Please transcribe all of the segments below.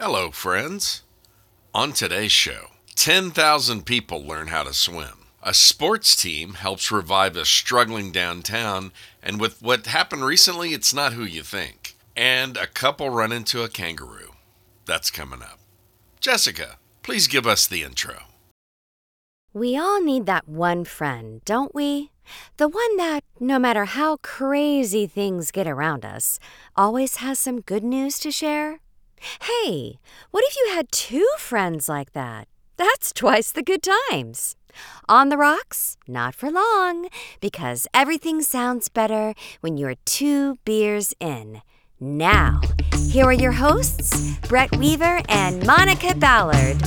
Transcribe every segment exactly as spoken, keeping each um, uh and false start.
Hello, friends. On today's show, ten thousand people learn how to swim. A sports team helps revive a struggling downtown, and with what happened recently, it's not who you think. And a couple run into a kangaroo. That's coming up. Jessica, please give us the intro. We all need that one friend, don't we? The one that, no matter how crazy things get around us, always has some good news to share. Hey, what if you had two friends like that? That's twice the good times. On the Rocks? Not for long, because everything sounds better when you're two beers in. Now, here are your hosts, Brett Weaver and Monica Ballard.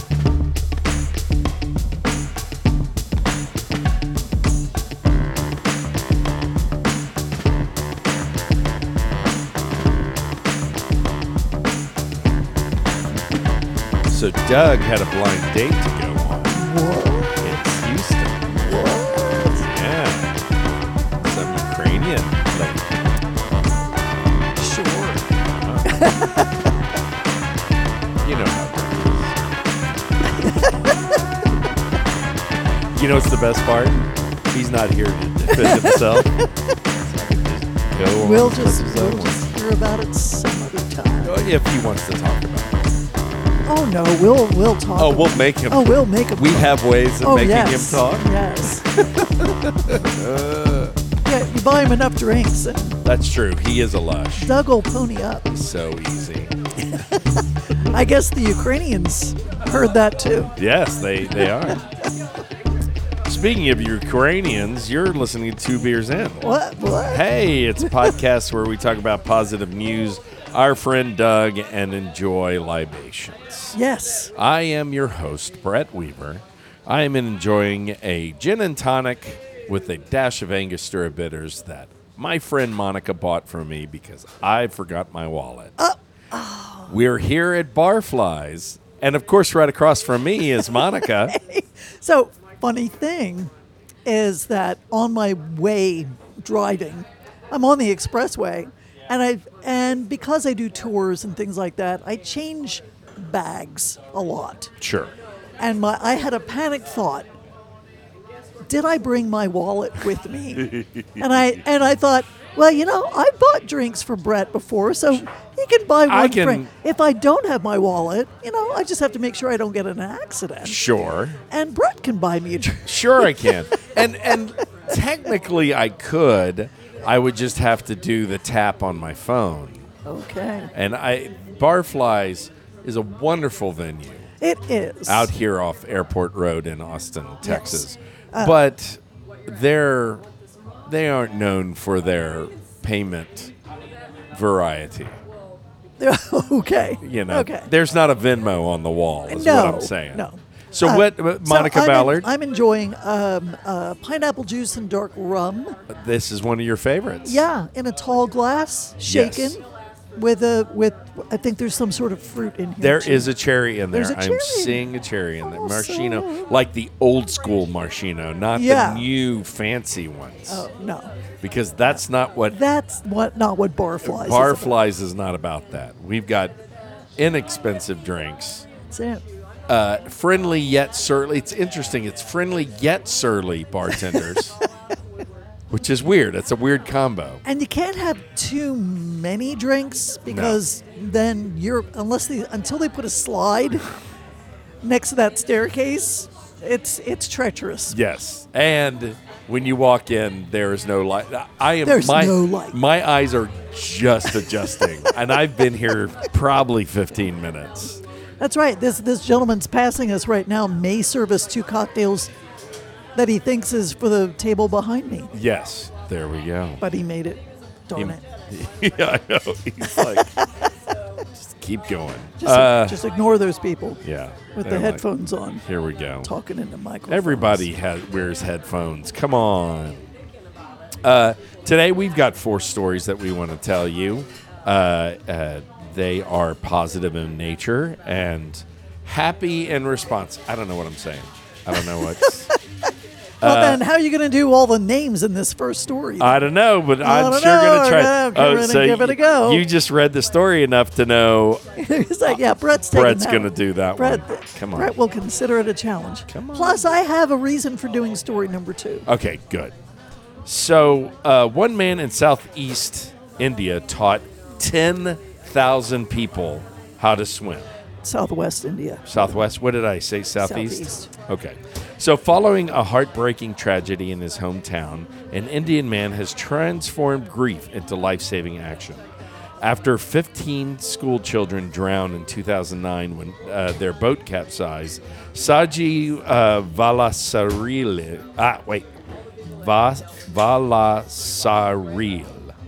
So Doug had a blind date to go on. What? It's Houston. What? Yeah. Some Ukrainian lady. Sure. You know how it is. You know what's the best part? He's not here to defend himself. So I can just go on We'll as just, much as I we'll want. just hear about it some other time. Oh, if he wants to talk about it. Oh no, we'll we'll talk. Oh, about we'll it. make him. Oh, we'll make him. We talk. have ways of oh, making yes. him talk. Yes. Uh, Yeah, you buy him enough drinks, and that's true. He is a lush. Doug will pony up. So easy. I guess the Ukrainians heard that too. Yes, they, they are. Speaking of Ukrainians, you're listening to Two Beers In. What? What? Hey, it's a podcast where we talk about positive news, our friend Doug, and enjoy libations. Yes. I am your host, Brett Weaver. I am enjoying a gin and tonic with a dash of Angostura bitters that my friend Monica bought for me because I forgot my wallet. Uh, oh. We're here at Barflies, and of course, right across from me is Monica. So, funny thing is that on my way driving, I'm on the expressway, and I and because I do tours and things like that, I change bags a lot. Sure. And my I had a panic thought. Did I bring my wallet with me? and I and I thought, well, you know, I bought drinks for Brett before, so he can buy I one can- drink. If I don't have my wallet, you know, I just have to make sure I don't get in an accident. Sure. And Brett can buy me a drink. Sure I can. and and technically I could. I would just have to do the tap on my phone. Okay. And I Barflies is a wonderful venue It is. out here off Airport Road in Austin, Texas. Uh, but they're they aren't known for their payment variety. okay. You know, Okay. there's not a Venmo on the wall, is no, what I'm saying. No. So Uh, what, what- Monica so I'm en- Ballard? I'm enjoying um, uh, pineapple juice and dark rum. This is one of your favorites. Yeah, in a tall glass, shaken, Yes. with a with. I think there's some sort of fruit in here. There too. is a cherry in there. There's a I'm cherry. seeing a cherry in there. Oh, Maraschino, so- like the old school maraschino, not Yeah. the new fancy ones. Oh no, Because that's not what that's what not what Barflies. Barflies is not about that. We've got inexpensive drinks. Is about. That's it. Uh, friendly yet surly. It's interesting. It's friendly yet surly bartenders, which is weird. It's a weird combo. And you can't have too many drinks because then you're unless they until they put a slide next to that staircase, it's it's treacherous. Yes, and when you walk in, there is no light. I am. There's my, no light. My eyes are just adjusting, and I've been here probably fifteen minutes. That's right. This this gentleman's passing us right now may serve us two cocktails that he thinks is for the table behind me, Yes, there we go. but he made it. Darn He- it. yeah, I know. He's like, just keep going. Just, Uh, just ignore those people yeah, with the they're like, headphones on, Here we go. talking into microphones. Everybody has wears headphones. Come on. Uh, today we've got four stories that we want to tell you. Uh, uh, they are positive in nature and happy in response. I don't know what I'm saying. I don't know what's. Well, then, how are you going to do all the names in this first story? I don't know, but I I'm don't sure know. going to try. We're gonna- we're gonna give it a go. You just read the story enough to know He's like, yeah, Brett's taking Brett's that going to one. do that Brett, one. Come on. Brett will consider it a challenge. Come on. Plus, I have a reason for doing story number two. Okay, good. So, uh, one man in southeast India taught ten thousand people how to swim. Southwest India. Southwest, what did I say? Southeast? Southeast. Okay. So, following a heartbreaking tragedy in his hometown, an Indian man has transformed grief into life saving action. After fifteen school children drowned in two thousand nine when uh, their boat capsized, Saji uh, Valasaril. Ah, wait. Va- Valasaril.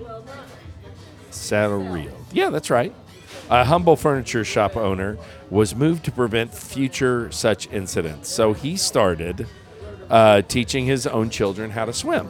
Saril. Yeah, that's right. A humble furniture shop owner was moved to prevent future such incidents. So he started uh, teaching his own children how to swim.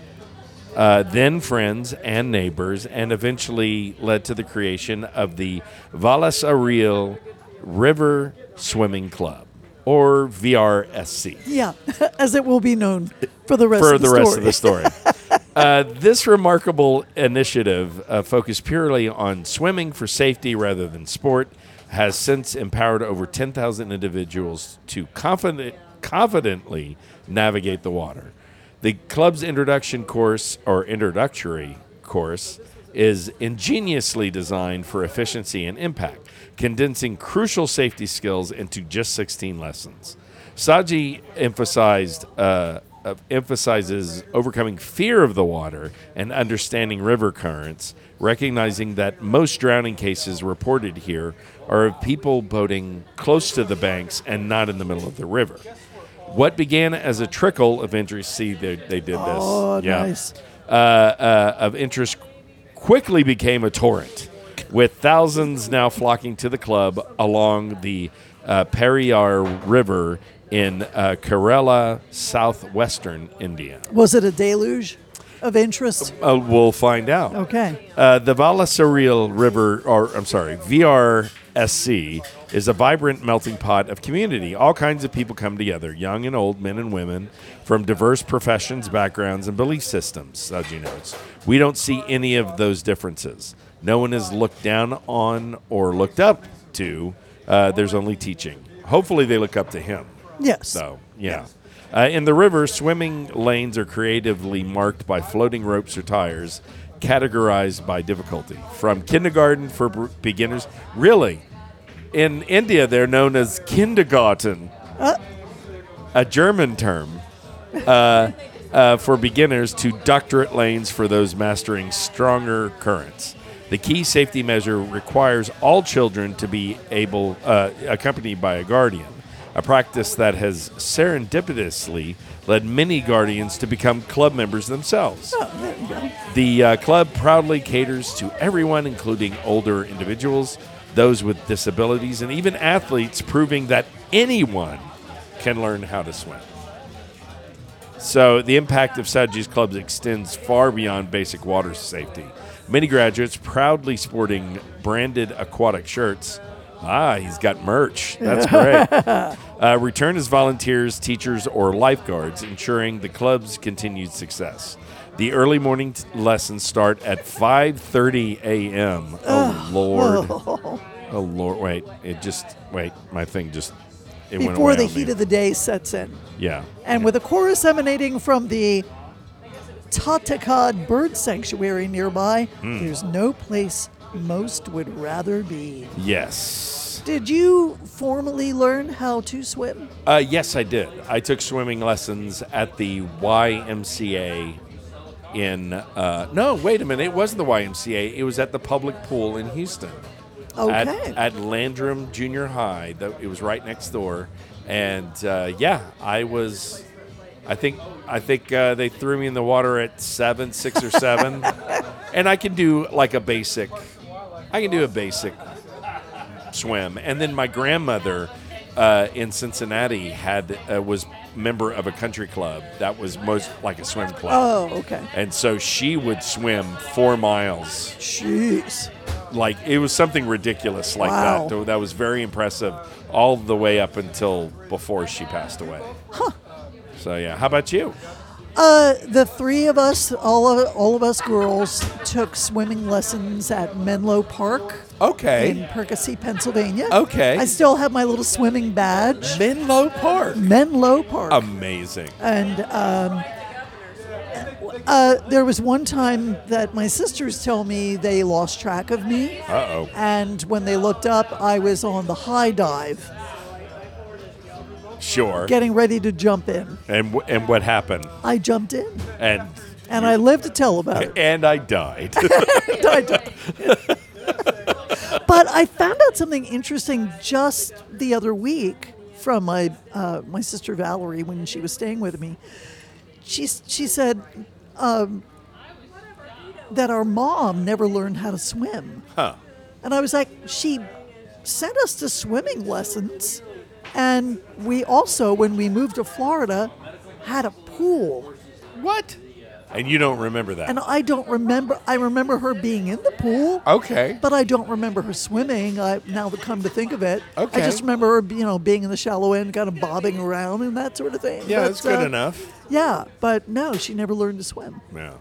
Uh, then friends and neighbors, and eventually led to the creation of the Valasaril River Swimming Club, or V R S C. Yeah, as it will be known for the rest for of the, the story. rest of the story. uh, this remarkable initiative, uh, focused purely on swimming for safety rather than sport, has since empowered over ten thousand individuals to confident, confidently navigate the water. The club's introduction course, or introductory course, is ingeniously designed for efficiency and impact, condensing crucial safety skills into just sixteen lessons. Saji emphasized uh, uh, emphasizes overcoming fear of the water and understanding river currents, recognizing that most drowning cases reported here are of people boating close to the banks and not in the middle of the river. What began as a trickle of interest, see, they, they did this. Oh, nice. Uh, uh, of interest quickly became a torrent, with thousands now flocking to the club along the uh, Periyar River in uh, Kerala, southwestern India. Was it a deluge of interest? Uh, we'll find out. Okay. Uh, the Valasaril River, or I'm sorry, V R S C, is a vibrant melting pot of community. All kinds of people come together, young and old, men and women, from diverse professions, backgrounds, and belief systems, Saji notes. We don't see any of those differences. No one is looked down on or looked up to. Uh, there's only teaching. Hopefully they look up to him. Yes. So, yeah. Uh, in the river, swimming lanes are creatively marked by floating ropes or tires, categorized by difficulty. From kindergarten for b- beginners. Really? In India, they're known as kindergarten, Uh. a German term uh, uh, for beginners, to doctorate lanes for those mastering stronger currents. The key safety measure requires all children to be able, uh, accompanied by a guardian, a practice that has serendipitously led many guardians to become club members themselves. Oh, there you go. The uh, club proudly caters to everyone, including older individuals, those with disabilities, and even athletes, proving that anyone can learn how to swim. So the impact of Saji's clubs extends far beyond basic water safety. Many graduates proudly sporting branded aquatic shirts. Ah, he's got merch. That's great. Uh, return as volunteers, teachers, or lifeguards, ensuring the club's continued success. The early morning t- lessons start at five thirty a.m. Oh, Lord. Whoa. Oh, Lord. Wait. It just, wait. My thing just, it went Before away the on heat me. of the day sets in. Yeah. And with a chorus emanating from the Tatakad Bird Sanctuary nearby, Hmm. there's no place most would rather be. Yes. Did you formally learn how to swim? Uh, yes, I did. I took swimming lessons at the Y M C A in, uh, no, wait a minute. It wasn't the Y M C A. It was at the public pool in Houston. Okay. At, at Landrum Junior High. Th- It was right next door. And, uh, yeah, I was, I think, I think uh, they threw me in the water at seven, six or seven. And I can do like a basic, I can do a basic swim. And then my grandmother uh, in Cincinnati had uh, was member of a country club that was most like a swim club. Oh, okay. And so she would swim four miles. Jeez. Like, it was something ridiculous like Wow. that. That was very impressive all the way up until before she passed away. So yeah, how about you? Uh, the three of us, all of all of us girls, took swimming lessons at Menlo Park in Okay. Percy, Pennsylvania. Okay. I still have my little swimming badge. Menlo Park. Menlo Park. Amazing. And um, uh, there was one time that my sisters tell me they lost track of me. Uh-oh. And when they looked up, I was on the high dive, Sure. getting ready to jump in. and w- and what happened? I jumped in, And and I lived to tell about it. and I died. I died. But I found out something interesting just the other week from my uh, my sister Valerie when she was staying with me. She she said um, that our mom never learned how to swim, Huh. and I was like, she sent us to swimming lessons, and we also, when we moved to Florida, had a pool. What? And you don't remember that? And I don't remember. I remember her being in the pool. Okay. But I don't remember her swimming. I, now that come to think of it, Okay. I just remember her, you know, being in the shallow end, kind of bobbing around and that sort of thing. Yeah, But, that's good uh, enough. Yeah, but no, she never learned to swim. Yeah.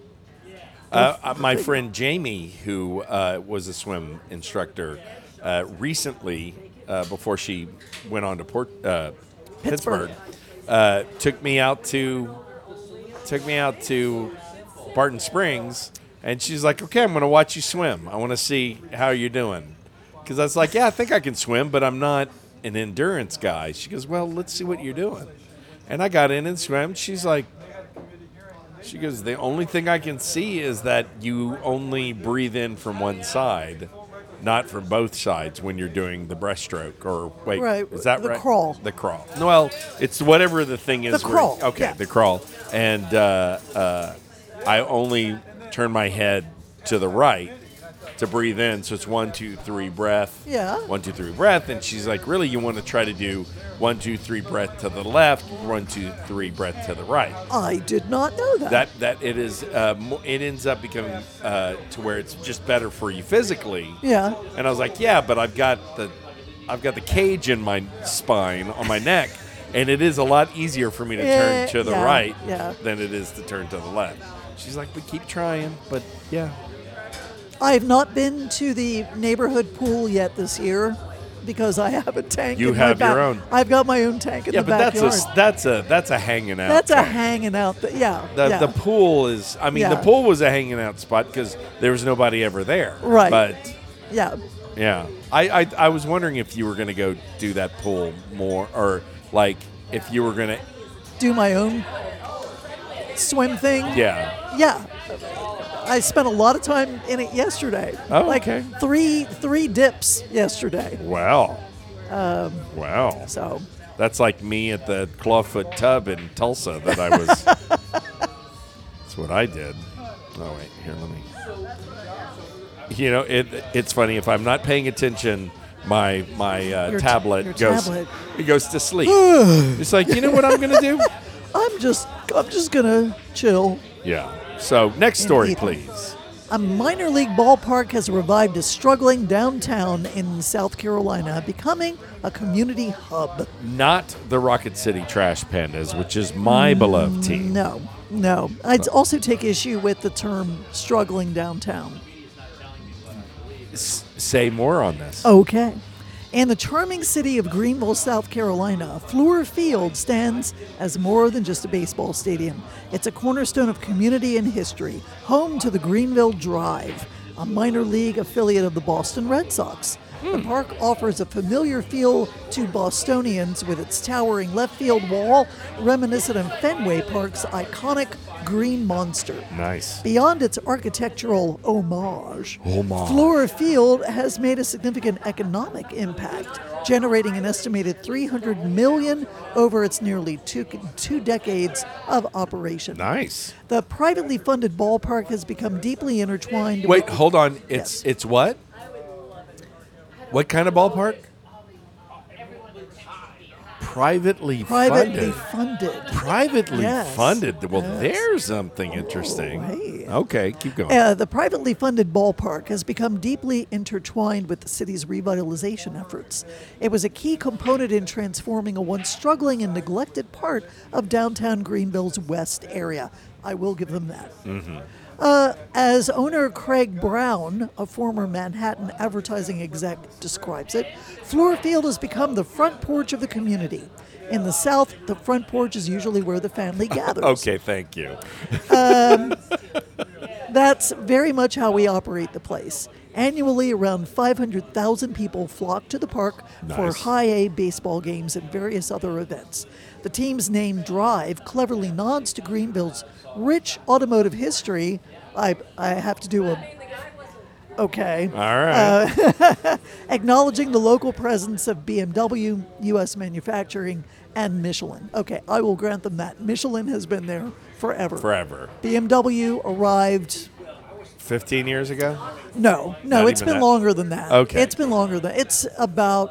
Uh, uh, my friend Jamie, who uh, was a swim instructor, uh, recently, uh, before she went on to Port uh, Pittsburgh, Pittsburgh. uh, took me out to took me out to Barton Springs, and she's like, "Okay, I'm going to watch you swim. I want to see how you're doing." Because I was like, "Yeah, I think I can swim, but I'm not an endurance guy." She goes, "Well, let's see what you're doing." And I got in and swam. She's like, she goes, "The only thing I can see is that you only breathe in from one side, not from both sides when you're doing the breaststroke." Or wait, Right, is that the right? crawl. The crawl. Well, it's whatever the thing is. The where- crawl, okay, yeah. the crawl. And uh, uh, I only turn my head to the right to breathe in. So it's one, two, three, breath. Yeah. One, two, three, breath. And she's like, "Really, you want to try to do one, two, three, breath to the left, one, two, three, breath to the right." I did not know that. That that it is. Uh, mo- it ends up becoming uh, to where it's just better for you physically. Yeah. And I was like, "Yeah, but I've got the, I've got the cage in my spine on my neck, and it is a lot easier for me to Eh, turn to the yeah, right yeah. than it is to turn to the left." She's like, "We keep trying, but yeah." I have not been to the neighborhood pool yet this year because I have a tank. You in my have your back- own. I've got my own tank in Yeah, the but that's backyard. a that's a that's a hanging out. That's a tank. hanging out. Th- yeah. The, yeah. the pool is, I mean, the Yeah. pool was a hanging out spot because there was nobody ever there. Right. But yeah. yeah, I, I, I was wondering if you were going to go do that pool more, or like if you were going to, Do my own swim thing. yeah. Yeah. I spent a lot of time in it yesterday. Oh, like okay. three three dips yesterday. Wow. Um, Wow. So That's like me at the clawfoot tub in Tulsa that I was. That's what I did. Oh wait, here, let me. You know, it it's funny if I'm not paying attention. My my uh, Your t- tablet your goes tablet. it goes to sleep. It's like, you know what I'm gonna do? I'm just I'm just gonna chill. Yeah. So next story, Indeed. please. A minor league ballpark has revived a struggling downtown in South Carolina, becoming a community hub. Not the Rocket City Trash Pandas, which is my beloved team. No, no. I'd also take issue with the term struggling downtown. S- say more on this. Okay. In the charming city of Greenville, South Carolina, Fluor Field stands as more than just a baseball stadium. It's a cornerstone of community and history, home to the Greenville Drive, a minor league affiliate of the Boston Red Sox. The park offers a familiar feel to Bostonians with its towering left field wall, reminiscent of Fenway Park's iconic green monster. Nice. Beyond its architectural homage, Homage. Fluor Field has made a significant economic impact, generating an estimated three hundred million dollars over its nearly two, two decades of operation. Nice. The privately funded ballpark has become deeply intertwined Wait, with hold on. It's Yes. it's what? What kind of ballpark? Privately, Privately funded. funded. Privately Yes. funded. Well, Yes. there's something interesting. hey. Okay, keep going. Uh, the privately funded ballpark has become deeply intertwined with the city's revitalization efforts. It was a key component in transforming a once struggling and neglected part of downtown Greenville's west area. I will give them that. Uh, as owner Craig Brown, a former Manhattan advertising exec, describes it, Fluor Field has become the front porch of the community. In the South, the front porch is usually where the family gathers. Okay, thank you. That's very much how we operate the place. Annually, around five hundred thousand people flock to the park for Nice. high-A baseball games and various other events. The team's name, Drive, cleverly nods to Greenville's rich automotive history. I, I have to do a... Okay. All right. Acknowledging the local presence of B M W, U S manufacturing, and Michelin. Okay, I will grant them that. Michelin has been there forever. Forever. B M W arrived... fifteen years ago? No, no, Not it's even been that? longer than that. Okay. It's been longer than it's about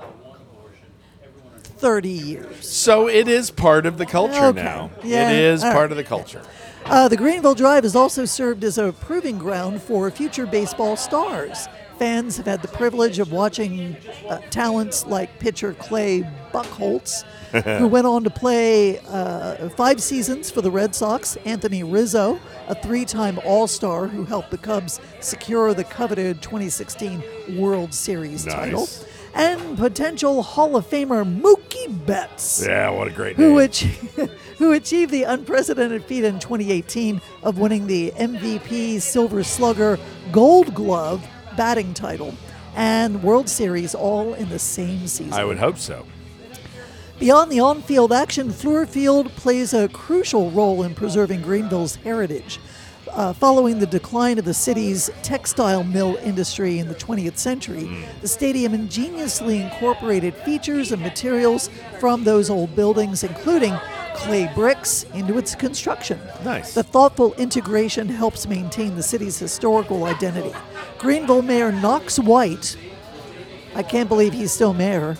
thirty years. So it is part of the culture Okay. now. Yeah, It is all part right. of the culture. Uh, the Greenville Drive has also served as a proving ground for future baseball stars. Fans have had the privilege of watching uh, talents like pitcher Clay Buchholz, who went on to play uh, five seasons for the Red Sox, Anthony Rizzo, a three-time All-Star who helped the Cubs secure the coveted twenty sixteen World Series Nice. title, and potential Hall of Famer Mookie Betts. Yeah, what a great Who, name. ach- who achieved the unprecedented feat in twenty eighteen of winning the M V P, Silver Slugger, Gold Glove batting title, and World Series all in the same season. I would hope so. Beyond the on-field action, Fluor Field plays a crucial role in preserving Greenville's heritage. Uh, following the decline of the city's textile mill industry in the twentieth century, the stadium ingeniously incorporated features and materials from those old buildings, including clay bricks, into its construction. Nice. The thoughtful integration helps maintain the city's historical identity. Greenville Mayor Knox White, I can't believe he's still mayor,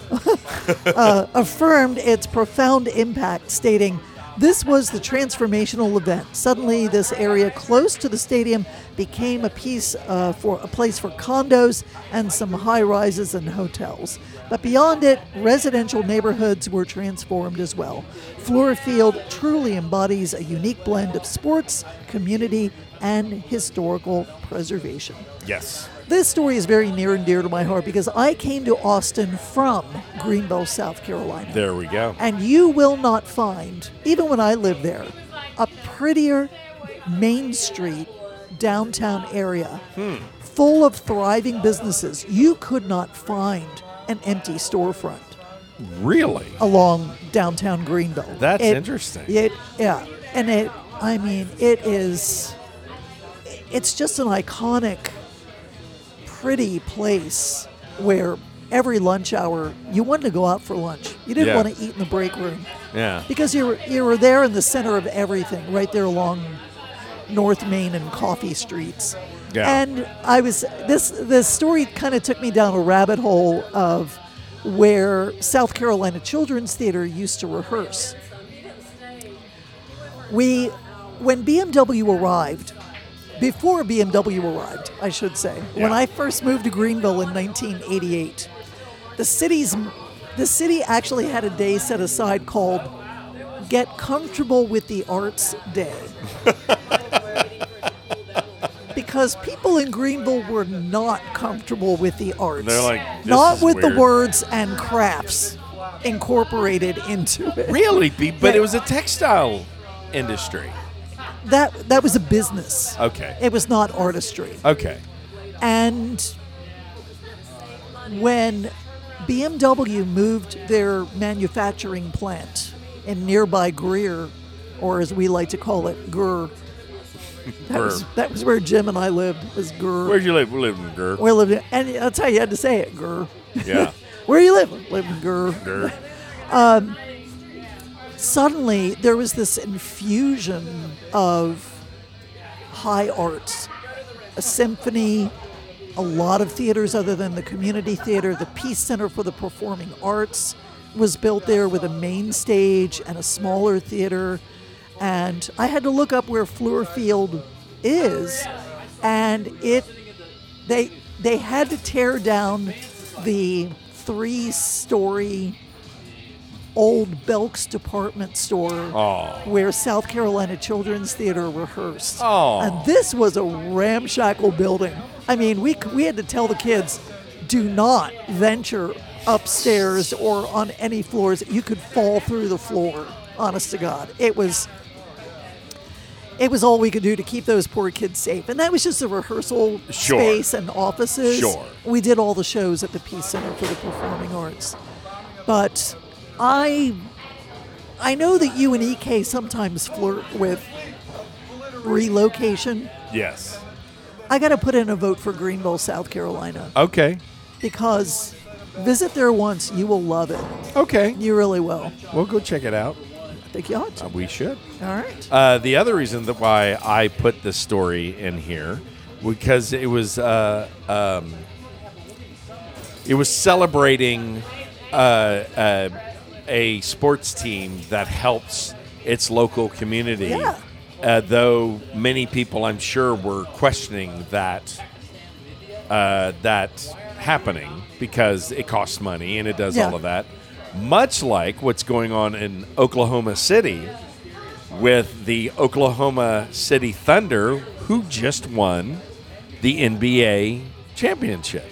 uh, affirmed its profound impact, stating, "This was the transformational event. Suddenly, this area close to the stadium became a piece uh, for a place for condos and some high rises and hotels. But beyond it, residential neighborhoods were transformed as well. Fluor Field truly embodies a unique blend of sports, community, and historical preservation." Yes. This story is very near and dear to my heart because I came to Austin from Greenville, South Carolina. There we go. And you will not find, even when I lived there, a prettier Main Street downtown area full of thriving businesses. You could not find an empty storefront Really? along downtown Greenville. That's It- interesting. It, yeah. And it, I mean, it is, it's just an iconic, pretty place where every lunch hour you wanted to go out for lunch. You didn't Yeah. want to eat in the break room Yeah. because you were you were there in the center of everything, right there along North Main and Coffee Streets. Yeah. And I was this this story kind of took me down a rabbit hole of where South Carolina Children's Theater used to rehearse. We when B M W arrived, before B M W arrived, I should say, when Yeah. I first moved to Greenville in nineteen eighty-eight, the city's the city actually had a day set aside called Get Comfortable with the Arts Day. Because people in Greenville were not comfortable with the arts. They're like, "This not is with weird." the words and crafts incorporated into it. Really? Be- But Yeah. it was a textile industry. That that was a business. Okay. It was not artistry. Okay. And when B M W moved their manufacturing plant in nearby Greer, or as we like to call it, Gur. That was, Gur. that was where Jim and I lived, was Gur. Where'd you live? We lived in Gur. We lived in, and that's how you had to say it, Gur. Yeah. Where you live? Live in Gur. Gur. Suddenly, there was this infusion of high arts, a symphony, a lot of theaters other than the community theater, the Peace Center for the Performing Arts, was built there with a main stage and a smaller theater. And I had to look up where Fluor Field is, and it they they had to tear down the three-story old Belk's department store Oh. where South Carolina Children's Theater rehearsed. Oh. And this was a ramshackle building. I mean, we c- we had to tell the kids, do not venture upstairs or on any floors. You could fall through the floor, honest to God. It was it was all we could do to keep those poor kids safe. And that was just a rehearsal Sure. space and offices. Sure. We did all the shows at the Peace Center for the Performing Arts. But I I know that you and E K sometimes flirt with relocation. Yes. I got to put in a vote for Greenville, South Carolina, Okay. because visit there once, you will love it. Okay. You really will. We'll go check it out. I think you ought to. Uh, we should. All right. Uh, the other reason that why I put this story in here, because it was uh, um, it was celebrating uh, uh, a sports team that helps its local community. Yeah. Uh, though many people, I'm sure, were questioning that uh, that happening because it costs money and it does Yeah. all of that. Much like what's going on in Oklahoma City with the Oklahoma City Thunder, who just won the N B A championship.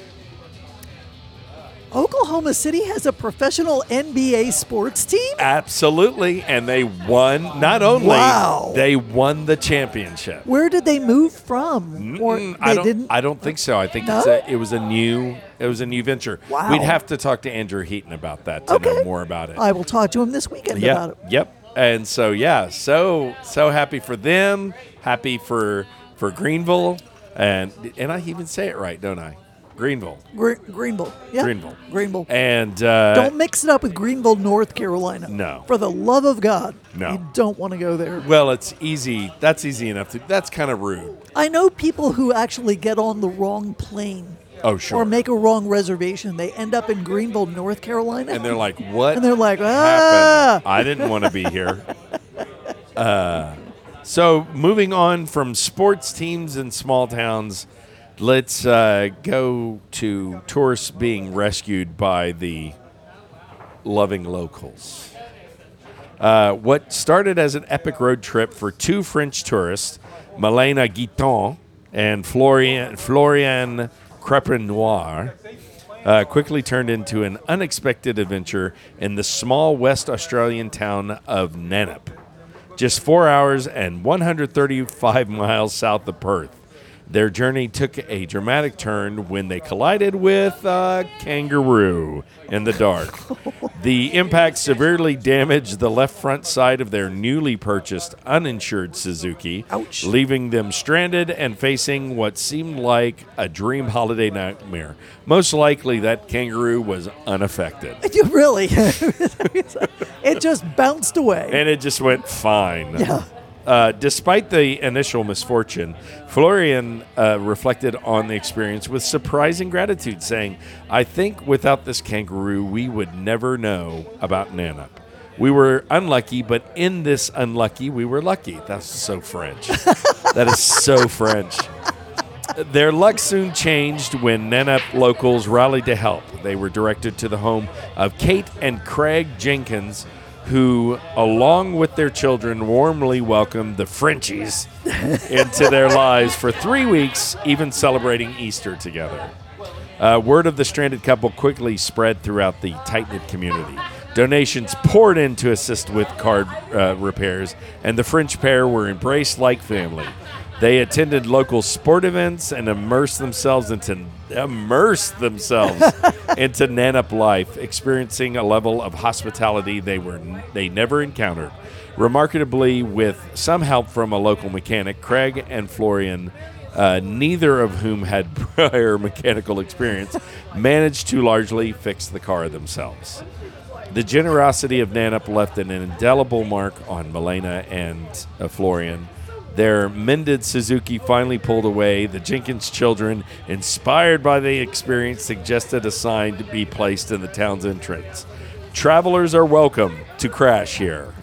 Oklahoma City has a professional N B A sports team? Absolutely, and they won. Not only Wow. they won the championship. Where did they move from? Or Mm, they I don't. didn't? I don't think so. I think No? it's a, it was a new. It was a new venture. Wow. We'd have to talk to Andrew Heaton about that to Okay. know more about it. I will talk to him this weekend about Yep. it. Yep. And so yeah, so so happy for them. Happy for for Greenville, and and I even say it right, don't I? Greenville. Gre- Greenville. Yeah. Greenville. Greenville. And uh, Don't mix it up with Greenville, North Carolina. No. For the love of God. No. You don't want to go there. well, it's easy. That's easy enough to. That's kind of rude. I know people who actually get on the wrong plane Oh sure. or make a wrong reservation. They end up in Greenville, North Carolina. and they're like, what? And they're like, happened? ah. I didn't want to be here. Uh, so moving on from sports teams in small towns, let's uh, go to tourists being rescued by the loving locals. Uh, what started as an epic road trip for two French tourists, Malena Guiton and Florian, Florian Crepenoir, uh, quickly turned into an unexpected adventure in the small West Australian town of Nannup, just four hours and one hundred thirty-five miles south of Perth. Their journey took a dramatic turn when they collided with a kangaroo in the dark. The impact severely damaged the left front side of their newly purchased uninsured Suzuki, Ouch. leaving them stranded and facing what seemed like a dream holiday nightmare. Most likely, that kangaroo was unaffected. You really? It just bounced away. And it just went fine. Yeah. Uh, despite the initial misfortune, Florian uh, reflected on the experience with surprising gratitude, saying, I think without this kangaroo, we would never know about Nannup. We were unlucky, but in this unlucky, we were lucky. That's so French. That is so French. Their luck soon changed when Nannup locals rallied to help. They were directed to the home of Kate and Craig Jenkins, who, along with their children, warmly welcomed the Frenchies into their lives for three weeks, even celebrating Easter together. Uh, word of the stranded couple quickly spread throughout the tight-knit community. Donations poured in to assist with car uh, repairs, and the French pair were embraced like family. They attended local sport events and immersed themselves into immersed themselves into Nannup life, experiencing a level of hospitality they were they never encountered. Remarkably, with some help from a local mechanic, Craig and Florian, uh, neither of whom had prior mechanical experience, managed to largely fix the car themselves. The generosity of Nannup left an indelible mark on Malena and uh, Florian. Their mended Suzuki finally pulled away. The Jenkins children, inspired by the experience, suggested a sign to be placed in the town's entrance. Travelers are welcome to crash here.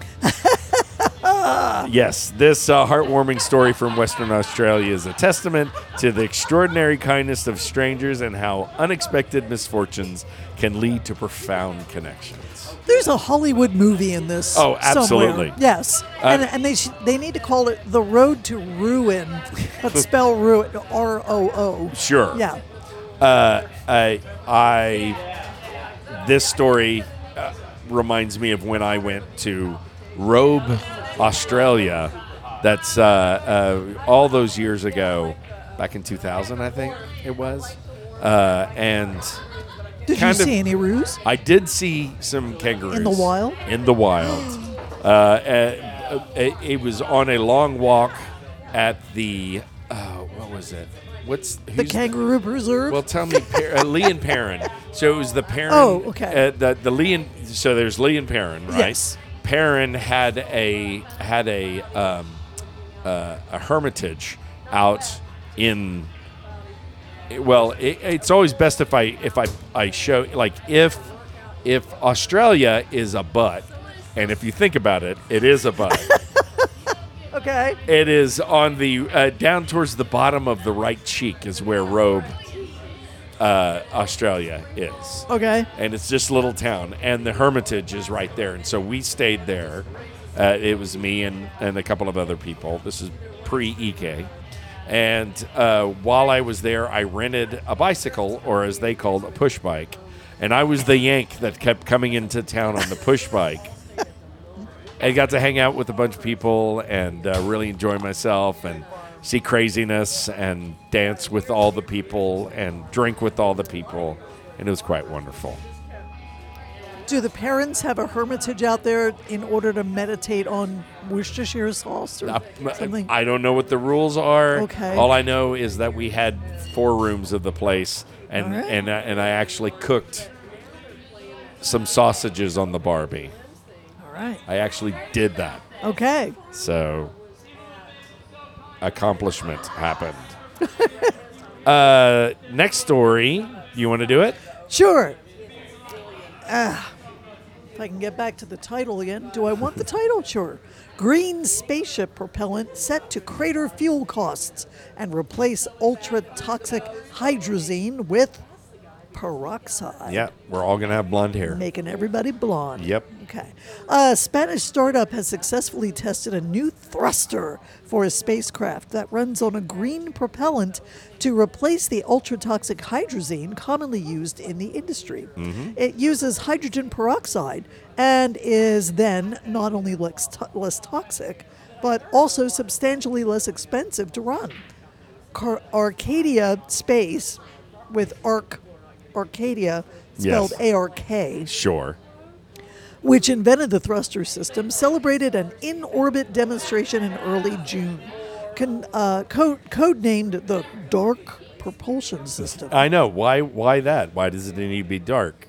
Yes, this uh, heartwarming story from Western Australia is a testament to the extraordinary kindness of strangers and how unexpected misfortunes can lead to profound connections. There's a Hollywood movie in this. Oh, absolutely. Somewhere. Yes, Uh, and and they sh- they need to call it The Road to Ruin, but spell ruin R O O. Sure. Yeah. Uh, I, I, this story uh, reminds me of when I went to Robe, Australia. That's uh, uh, all those years ago, back in two thousand, I think it was. Uh, and Did you kind of- see any roos? I did see some kangaroos In the wild? In the wild, uh, uh, it, it was on a long walk at the uh, what was it? What's The who's Kangaroo Preserve? Well, tell me, per, uh, Lee and Perrin. So it was the Perrin. Oh, okay. Uh, the the Lee and so there's Lee and Perrin, right? Yes. Perrin had a had a um, uh, a hermitage out in. Well, it, it's always best if I if I I show like if if Australia is a butt, and if you think about it, it is a butt. Okay. It is on the uh, down towards the bottom of the right cheek is where Robe, uh, Australia is, Okay. and it's just a little town, and the Hermitage is right there, and so we stayed there. Uh, it was me and, and a couple of other people. This is pre-E K, and uh, while I was there, I rented a bicycle, or as they called a push bike, and I was the Yank that kept coming into town on the push bike. I got to hang out with a bunch of people and uh, really enjoy myself and see craziness and dance with all the people and drink with all the people. And it was quite wonderful. Do the parents have a hermitage out there in order to meditate on Worcestershire sauce or Uh, something? I don't know what the rules are. Okay. All I know is that we had four rooms of the place, and All right. and, uh, and I actually cooked some sausages on the Barbie. All right. I actually did that. Okay. So, accomplishment happened. uh, next story. You want to do it? Sure. Ah. If I can get back to the title again. Do I want the title? Sure. Green spaceship propellant set to crater fuel costs and replace ultra-toxic hydrazine with peroxide. Yeah, we're all going to have blonde hair. Making everybody blonde. Yep. Okay. A Spanish startup has successfully tested a new thruster for a spacecraft that runs on a green propellant to replace the ultra-toxic hydrazine commonly used in the industry. It uses hydrogen peroxide and is then not only less, to- less toxic, but also substantially less expensive to run. Car- Arcadia Space, with Arc Arcadia, spelled Yes. A R K, Sure. which invented the thruster system, celebrated an in-orbit demonstration in early June, Con, uh, code, codenamed the Dark Propulsion System. I know. Why Why that? Why does it need to be dark?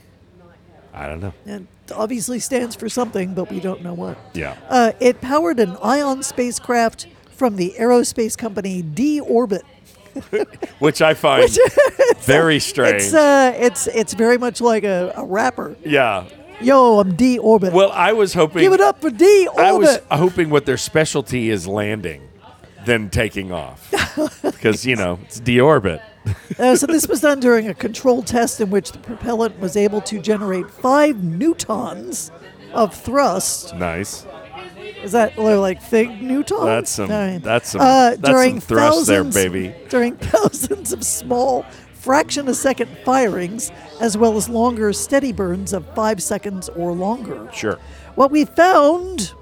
I don't know. It obviously stands for something, but we don't know what. Yeah. Uh, it powered an Ion spacecraft from the aerospace company D-Orbit. Which I find very strange. It's uh, it's it's very much like a, a rapper. yeah. Yo, I'm D-Orbit. Well, I was hoping. Give it up for D-Orbit. I was hoping what their specialty is landing, then taking off, because you know it's deorbit. Uh, so this was done during a controlled test in which the propellant was able to generate five newtons of thrust. Nice. Is that like fig newtons? That's some- All right. that's some- Uh, that's during some thrust there, thousands- baby. During thousands of small fraction of second firings, as well as longer steady burns of five seconds or longer. Sure. What we found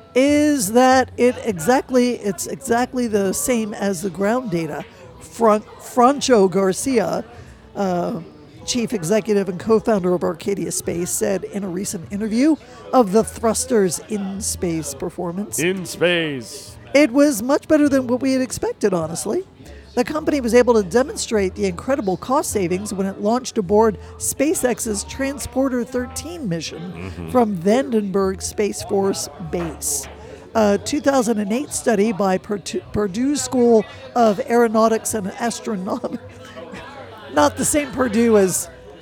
is that it exactly it's exactly the same as the ground data. Fran- Francho Garcia, uh, chief executive and co-founder of Arcadia Space, said in a recent interview of the thruster's in-space performance, In space. it was much better than what we had expected, honestly. The company was able to demonstrate the incredible cost savings when it launched aboard SpaceX's Transporter thirteen mission from Vandenberg Space Force Base. A two thousand eight study by Purdue Purdue School of Aeronautics and Astronomy, not the same Purdue as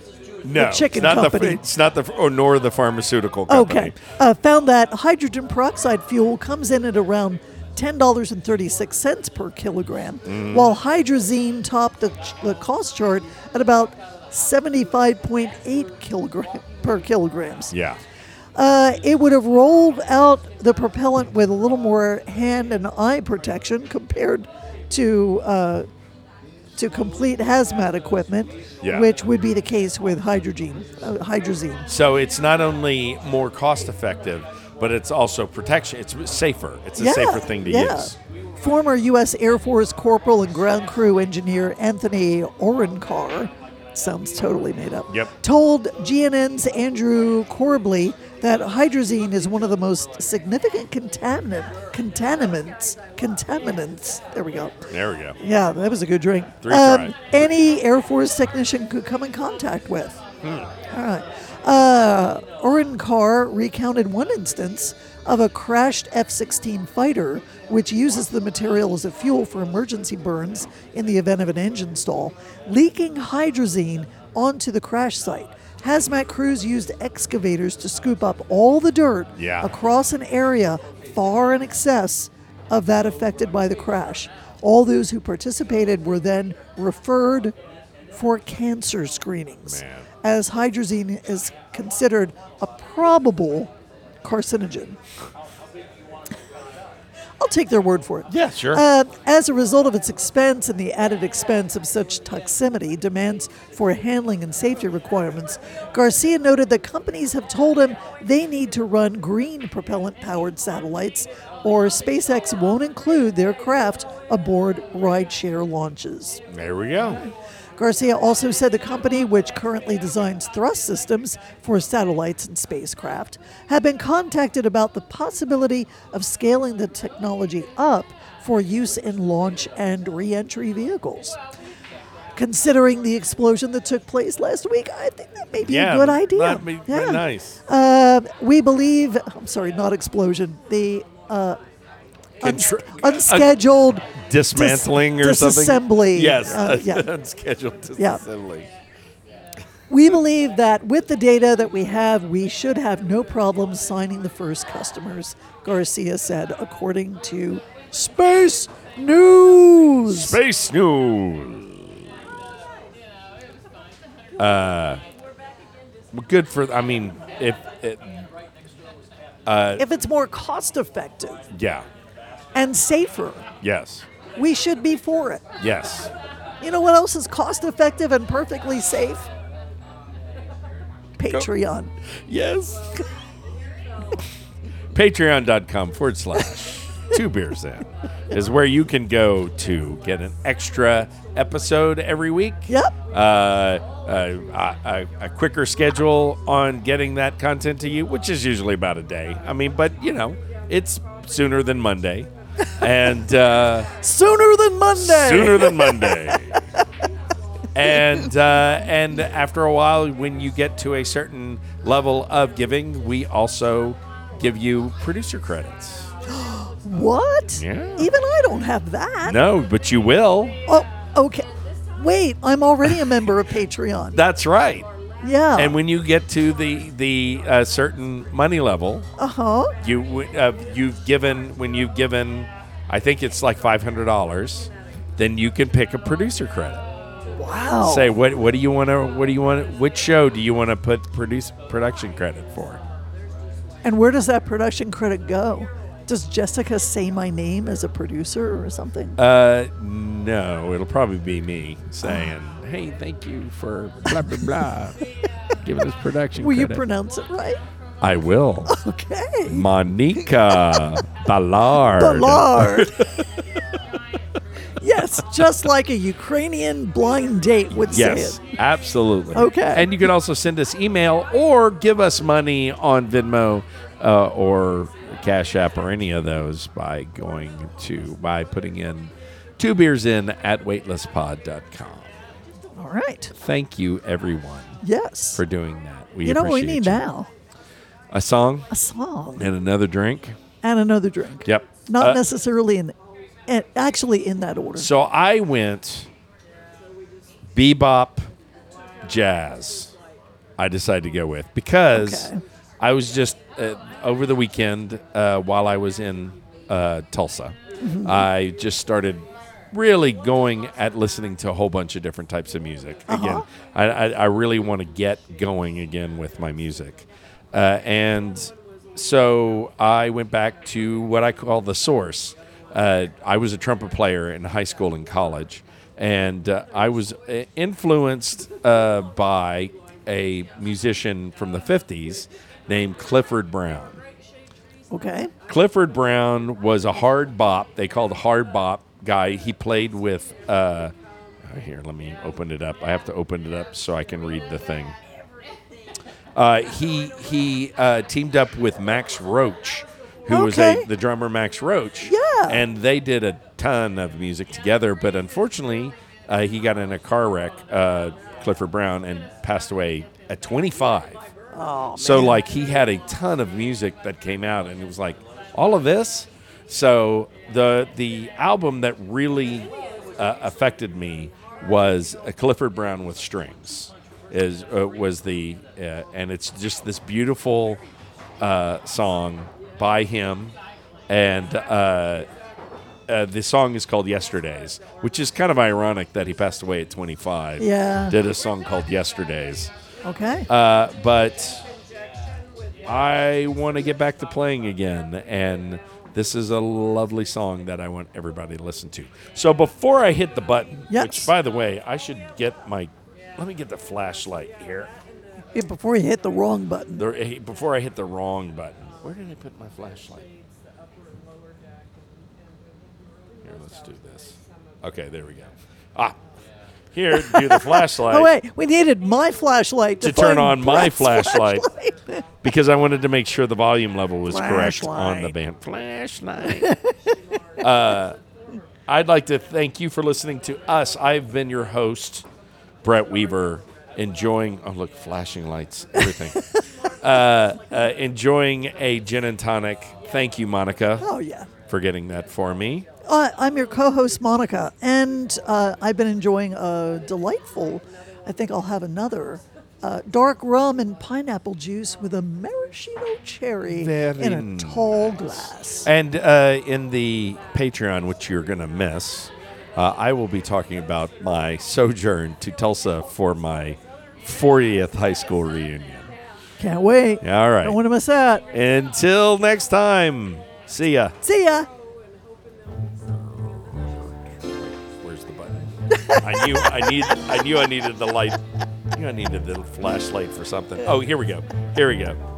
No, the chicken it's not company. The, it's not the or nor the pharmaceutical company. Okay. Uh, found that hydrogen peroxide fuel comes in at around ten dollars and thirty-six cents per kilogram, Mm. while hydrazine topped the, ch- the cost chart at about seventy-five point eight kilogram per kilograms. Yeah. Uh, it would have rolled out the propellant with a little more hand and eye protection compared to uh, to complete hazmat equipment, Yeah. which would be the case with hydrogen, uh, hydrazine. So it's not only more cost effective, but it's also protection. It's safer. It's a Yeah, safer thing to yeah. use. Former U S Air Force Corporal and Ground Crew Engineer Anthony Orenkar, sounds totally made up, Yep. told G N N's Andrew Corbley that hydrazine is one of the most significant contaminant, contaminants, contaminants, there we go. There we go. Yeah, that was a good drink. Three try. Any Air Force technician could come in contact with. Hmm. All right. Uh, Orenkar recounted one instance of a crashed F sixteen fighter, which uses the material as a fuel for emergency burns in the event of an engine stall, leaking hydrazine onto the crash site. Hazmat crews used excavators to scoop up all the dirt Yeah. across an area far in excess of that affected by the crash. All those who participated were then referred for cancer screenings, Man. as hydrazine is considered a probable carcinogen. I'll take their word for it. Yeah, sure. Uh, as a result of its expense and the added expense of such toxicity, demands for handling and safety requirements, Garcia noted that companies have told him they need to run green propellant-powered satellites, or SpaceX won't include their craft aboard rideshare launches. There we go. Garcia also said the company, which currently designs thrust systems for satellites and spacecraft, had been contacted about the possibility of scaling the technology up for use in launch and re-entry vehicles. Considering the explosion that took place last week, I think that may be Yeah, a good idea. that'd be yeah. nice. Uh, we believe, I'm sorry, not explosion, the uh, uns- Contr- unscheduled Dismantling dis- or something? disassembly. Yes. Uh, yeah. Unscheduled Yeah. disassembly. We believe that with the data that we have, we should have no problem signing the first customers, Garcia said, according to Space News. Space News. Uh, well, good for, I mean, if, it, If it's more cost effective yeah, and safer, yes, we should be for it. yes. You know what else is cost effective and perfectly safe? Patreon. Yes. Patreon.com forward slash two beers in is where you can go to get an extra episode every week. Yep. Uh, a, a, a quicker schedule on getting that content to you, which is usually about a day. I mean, but, you know, it's sooner than Monday. And uh, Sooner than Monday. sooner than Monday. And uh, and after a while, when you get to a certain level of giving, we also give you producer credits. What? Yeah. Even I don't have that. No, but you will. Oh, okay. Wait, I'm already a member of Patreon. That's right. Yeah. And when you get to the the uh, certain money level, uh huh. you uh, you've given when you've given, I think it's like five hundred dollars, then you can pick a producer credit. Wow. Say what what do you want to what do you want which show do you want to put produce production credit for? And where does that production credit go? Does Jessica say my name as a producer or something? Uh, no, it'll probably be me saying, "Hey, thank you for blah blah blah, giving us production Will you credit." pronounce it right? I will. Okay. Monica Ballard. Ballard. Yes, just like a Ukrainian blind date would Yes, say it. absolutely. Okay. And you can also send us email or give us money on Venmo uh, or Cash App or any of those by going to by putting in two beers in at weightless pod dot com. All right. Thank you, everyone, Yes. for doing that. We you know what we appreciate need you. now? A song A song and another drink. and another drink. Yep. Not Uh, necessarily in, in, actually in that order. So I went bebop jazz. I decided to go with because Okay. I was just uh, over the weekend uh, while I was in uh, Tulsa. Mm-hmm. I just started really going at listening to a whole bunch of different types of music. Uh-huh. Again, I, I, I really want to get going again with my music. Uh, and so I went back to what I call the source. Uh, I was a trumpet player in high school and college, and uh, I was uh, influenced uh, by a musician from the fifties named Clifford Brown. Okay. Clifford Brown was a hard bop. They called hard bop guy. He played with. Uh, here, let me open it up. I have to open it up so I can read the thing. Uh, he he uh, teamed up with Max Roach, who was Okay. a the drummer Max Roach. Yeah. And they did a ton of music together. But unfortunately, uh, he got in a car wreck, uh, Clifford Brown, and passed away at twenty-five. Oh, So, man. like, he had a ton of music that came out, and it was like, all of this? So, the the album that really uh, affected me was uh, Clifford Brown with Strings. Is uh, was the uh, and it's just this beautiful uh, song by him, and uh, uh, the song is called Yesterdays, which is kind of ironic that he passed away at twenty-five. Yeah. Did a song called Yesterdays. Okay. Uh, but I want to get back to playing again, and this is a lovely song that I want everybody to listen to. So before I hit the button, Yes. which, by the way, I should get my, let me get the flashlight here. Yeah, before you hit the wrong button. The, eh, before I hit the wrong button. Where did I put my flashlight? Here, let's do this. Okay, there we go. Ah, here, do the flashlight. Oh wait, we needed my flashlight to, to turn find on my Brett's flashlight, because I wanted to make sure the volume level was correct on the Flashlight. band. Flashlight. uh, I'd like to thank you for listening to us. I've been your host, Brett Weaver, enjoying, oh, look, flashing lights, everything. uh, uh, enjoying a gin and tonic. Thank you, Monica, Oh yeah. for getting that for me. Uh, I'm your co-host Monica, and uh, I've been enjoying a delightful. I think I'll have another uh, dark rum and pineapple juice with a maraschino cherry Very in a nice. tall glass. And uh, in the Patreon, which you're going to miss, uh, I will be talking about my sojourn to Tulsa for my fortieth high school reunion. Can't wait. Yeah, all right. Don't want to miss that. Until next time, see ya. See ya. Where's the button? I knew I need I knew I needed the light. I knew I needed the flashlight for something. Oh, here we go. Here we go.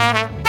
Bye.